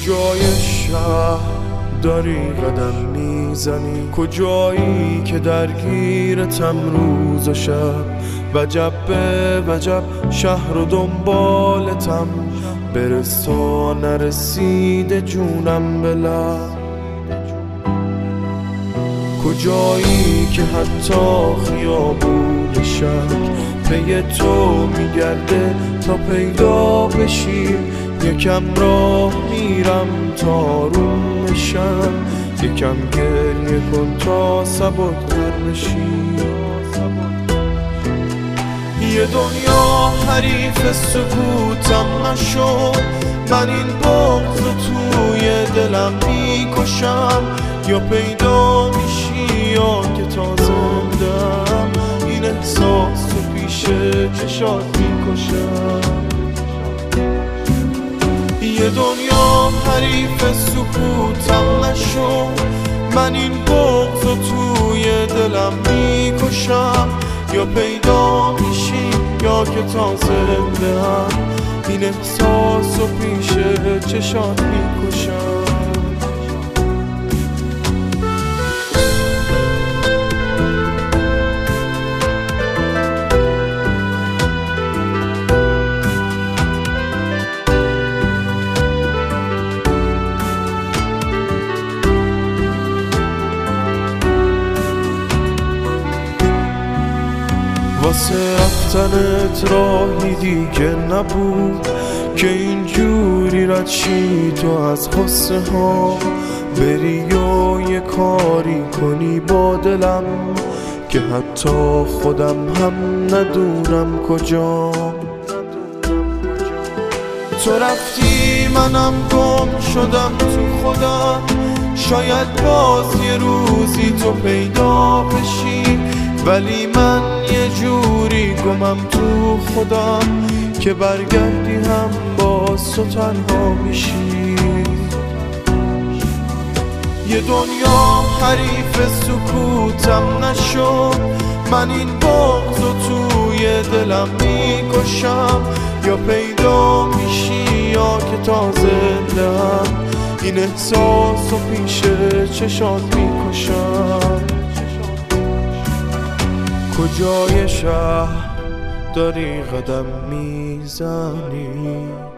کجای شهر داری قدم میزنی؟ کجایی که درگیرتم روز و شب؟ وجب به وجب شهر و دنبالتم، برس تا نرسیده جونم به لب. کجایی که حتی خیابون شک پی تو میگرده تا پیدا بشی؟ یکم راه میرم تا روم شم، یکم گریه کن تا سبک‌تر بشی. یه دنیا حریف سکوتم نشو، من این بغض توی دلم میکشم. یا پیدا میشی یا که تا زندم، این احساس تو پیش چشات میکشم. یه دنیا حریف سکوتم نشو، من این بغض توی دلم میکشم. یا پیدا میشی یا که تا زنده هم، این احساس و پیش چشات میکشم. واسه رفتنت راهی دیگه نبود که اینجوری رد شی تو از غصه ها، بری و یه کاری کنی با دلم که حتی خودم هم ندونم کجام. تو رفتی منم گم شدم تو خودم، شاید باز یه روزی تو پیدا بشی، ولی من یه جوری گمم تو خودم که برگردی هم باز تو تنها میشی. یه دنیا حریف سکوتم نشو، من این بغض توی دلم میکشم. یا پیدا میشی یا که تا زندم، این احساس و پیش چشات میکشم. کجای شهر داری قدم میزنی؟